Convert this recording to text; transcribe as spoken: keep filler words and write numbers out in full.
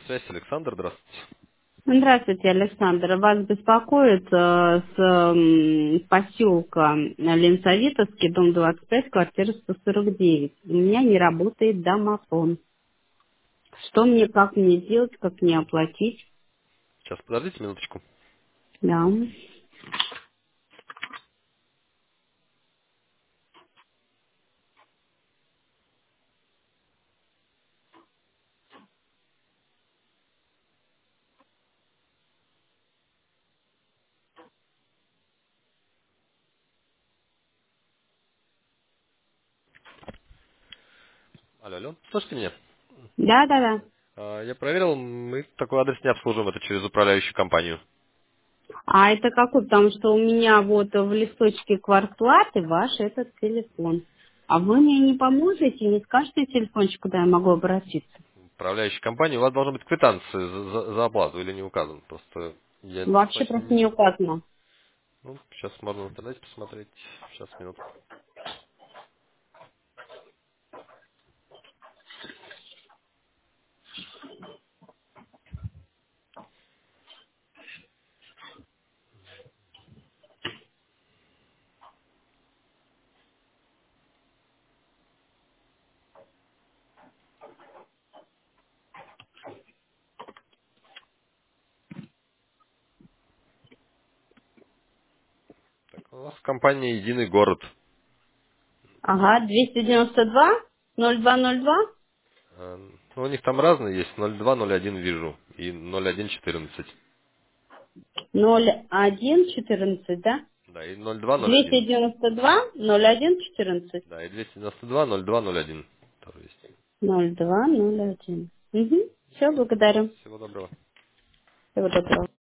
Связь, Александр, здравствуйте. Здравствуйте, Александр. Вас беспокоит э, с м, поселка Ленсовитовский, дом двадцать пять, квартира сто сорок девять. У меня не работает домофон. Что мне, как мне делать, как мне оплатить? Сейчас, подождите минуточку. Да. Алло, алло. Слышите меня? Да, да, да. А, Я проверил, мы такой адрес не обслуживаем, это через управляющую компанию. А это какой? Потому что у меня вот в листочке квартплаты ваш этот телефон. А вы мне не поможете, не скажете телефончик, куда я могу обратиться? Управляющая компания, у вас должна быть квитанция за, за- за оплату или не указан. Просто я Вообще точно просто не... не указано. Ну, сейчас можно в интернете посмотреть. Сейчас, минутку. Так, у нас компания «Единый город». Ага, двести девяносто два ноль два ноль два. А, Ну, у них там разные есть. ноль два ноль один вижу и ноль один четырнадцать. ноль один четырнадцать, да? Да, и ноль два ноль двести один. девяносто два ноль один четырнадцать. Да, и двести девяносто два ноль два ноль один тоже есть. ноль два ноль один. Угу. Все, благодарю. Всего доброго. Всего доброго.